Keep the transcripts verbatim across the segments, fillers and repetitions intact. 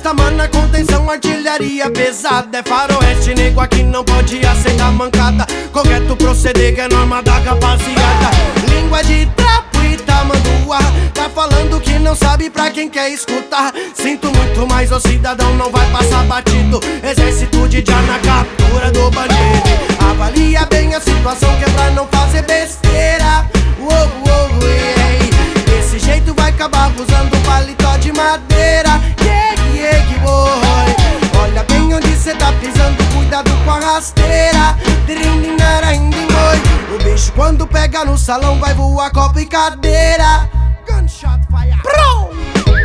Rastamana, contenção, artilharia pesada. É faroeste, nego aqui não pode aceitar mancada. Correto proceder que é norma da rapaziada. Língua de trapo e tamanduá. Tá falando que não sabe pra quem quer escutar. Sinto muito, mas o cidadão não vai passar batido. Exército de já na captura do bandido. Avalia bem a situação que é pra não fazer besteira. Uou, uou, ei. Desse jeito vai acabar usando paletó de madeira. Yeah, yeah, yeah, boy. Olha bem onde cê tá pisando, cuidado com a rasteira. O bicho quando pega no salão vai voar copo e cadeira. Gunshot fire. Pro!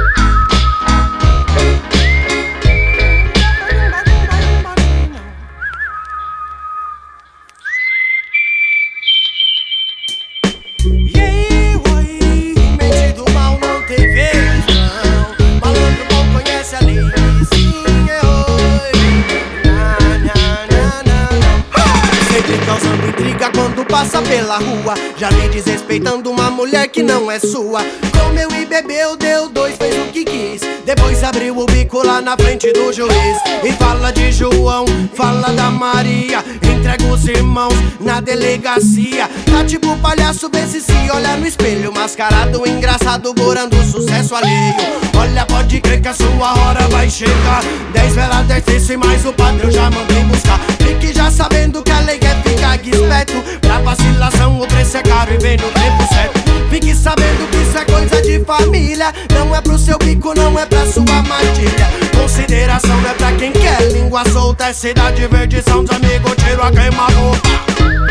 Quando passa pela rua, já vem desrespeitando uma mulher que não é sua. Comeu e bebeu, deu dois, fez o que quis. Depois abriu o bico lá na frente do juiz. E fala de João, fala da Maria. Entrega os irmãos na delegacia. Tá tipo palhaço, vê se se olha no espelho. Mascarado, engraçado, gorando sucesso alheio. Olha, pode crer que a sua hora vai chegar. Dez velas, dez terços e mais o padrão já mandei buscar. Fique já sabendo que a lei quer ficar esperto. Pra vacilação o preço é caro e vem no tempo certo. Fique sabendo que isso é coisa de família. Não é pro seu bico, não é pra sua matilha. Consideração não é pra quem quer língua solta. É Cidade Verde, são dos amigos, tiro a queima-roupa.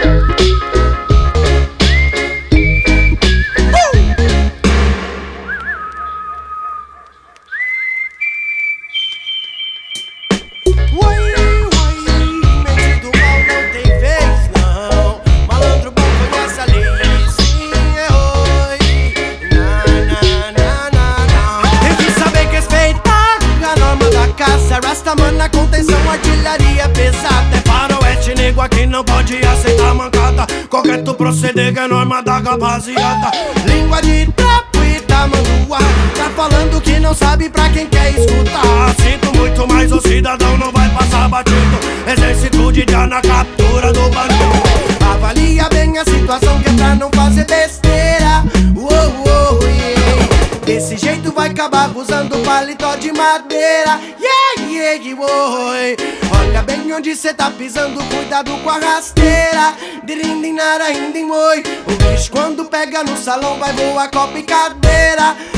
Rastamana, contenção, artilharia pesada. É faroeste, nego aqui não pode aceitar mancada. Correto proceder que é norma da rapaziada. Língua de trapo e tamanduá. Tá falando que não sabe pra quem quer escutar. Sinto muito, mas o cidadão não vai passar batido. Exército de já na captura do bandido. Avalia bem a situação que é pra não fazer besteira. Uou, uou, yeah. Desse jeito vai acabar usando paletó de madeira. Yeah, yeah, yeah, boy. Olha bem onde cê tá pisando, cuidado com a rasteira. O bicho quando pega no salão vai voar copo e cadeira.